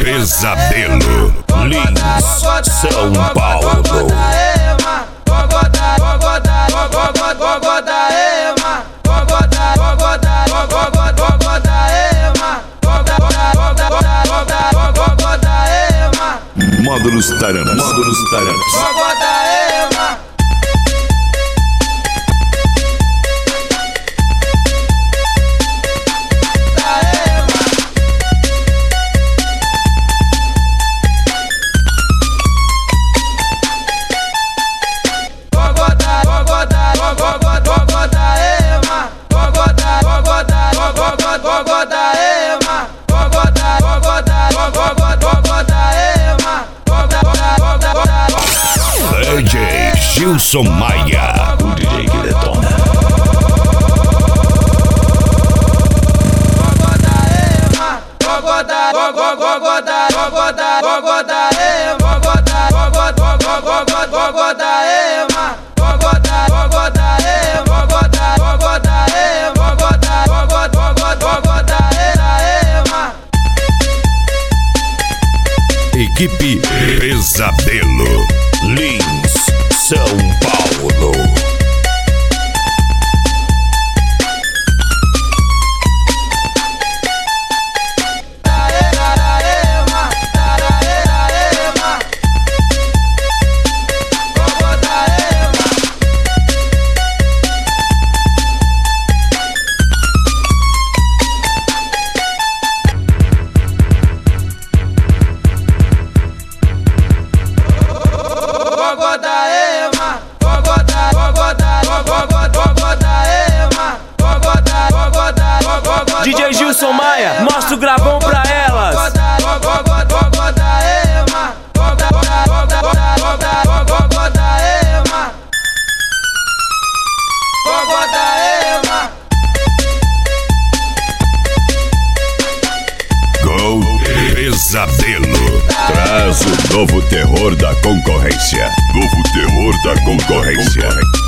Pesadelo, Lins, São Paulo. Módulos Taranas, Módulos Taranas. DJ Gilson Maia, o DJ que detona. Equipe Pesadelo, Lins, São Paulo. DJ Gilson Maia, mostra o gravão pra elas. Gol Pesadelo traz o novo terror da concorrência. Novo terror da concorrência.